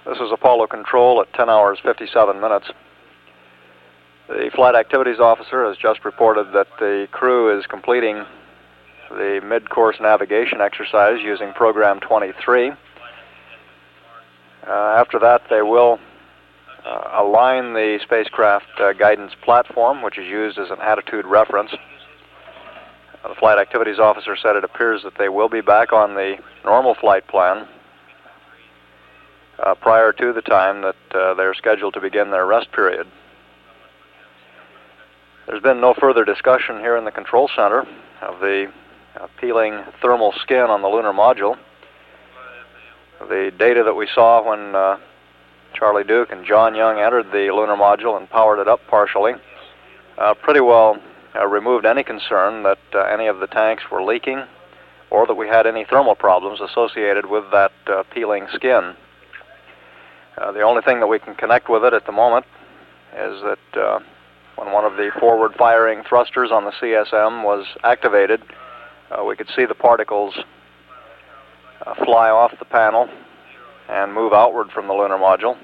This is Apollo Control at 10 hours 57 minutes. The Flight Activities Officer has just reported that the crew is completing the mid-course navigation exercise using Program 23. After that, they will align the spacecraft guidance platform, which is used as an attitude reference. The Flight Activities Officer said it appears that they will be back on the normal flight plan prior to the time that they're scheduled to begin their rest period. There's been no further discussion here in the control center of the peeling thermal skin on the lunar module. The data that we saw when Charlie Duke and John Young entered the lunar module and powered it up partially pretty well removed any concern that any of the tanks were leaking or that we had any thermal problems associated with that peeling skin. The only thing that we can connect with it at the moment is that when one of the forward-firing thrusters on the CSM was activated, we could see the particles fly off the panel and move outward from the lunar module.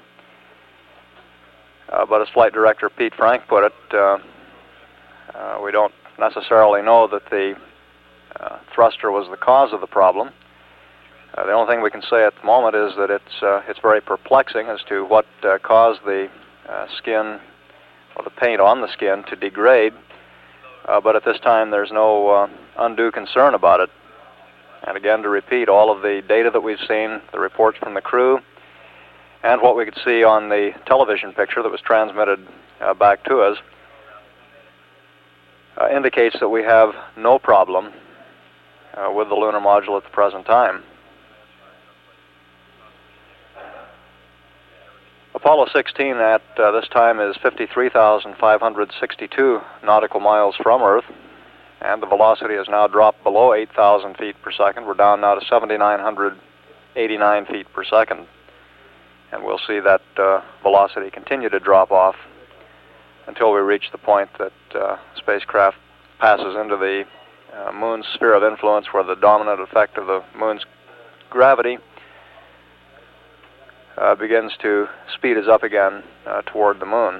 But as Flight Director Pete Frank put it, we don't necessarily know that the thruster was the cause of the problem. The only thing we can say at the moment is that it's very perplexing as to what caused the skin or the paint on the skin to degrade, but at this time there's no undue concern about it. And again, to repeat, all of the data that we've seen, the reports from the crew, and what we could see on the television picture that was transmitted back to us indicates that we have no problem with the lunar module at the present time. Apollo 16 at this time is 53,562 nautical miles from Earth, and the velocity has now dropped below 8,000 feet per second. We're down now to 7,989 feet per second. And we'll see that velocity continue to drop off until we reach the point that spacecraft passes into the moon's sphere of influence, where the dominant effect of the moon's gravity begins to speed us up again toward the moon.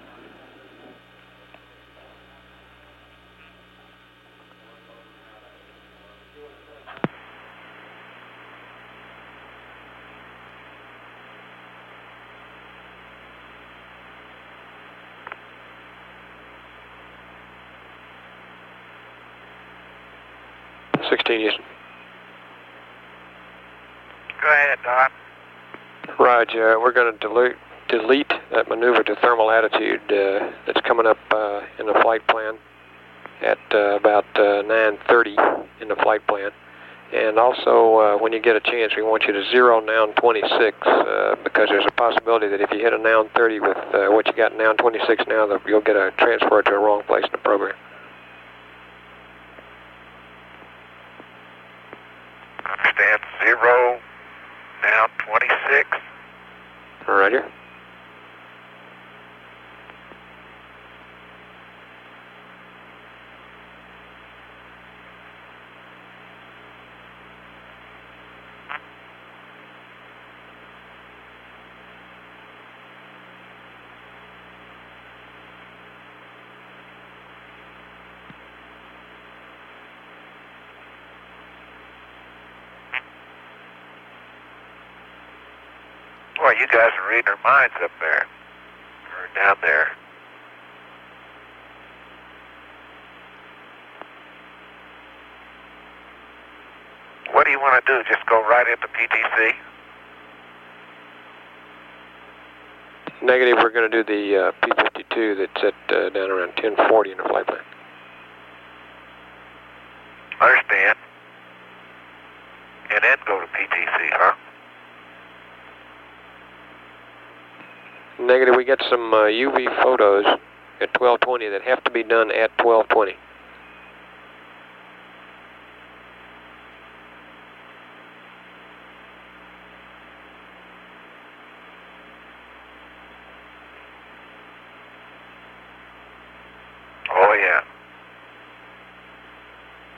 Houston. Go ahead, Don. Roger. We're going to delete that maneuver to thermal attitude that's coming up in the flight plan at about 9:30 in the flight plan. And also, when you get a chance, we want you to zero noun 26 because there's a possibility that if you hit a noun 30 with what you got in noun 26 now, that you'll get a transfer to a wrong place in the program. Understand. 0, noun 26. Roger. Boy, you guys are reading our minds up there, or down there. What do you want to do? Just go right into PTC? Negative. We're going to do the P-52 that's at down around 10:40 in the flight plan. Understand. And then go to PTC, huh? Negative. We get some UV photos at 12:20 that have to be done at 12:20. Oh, yeah.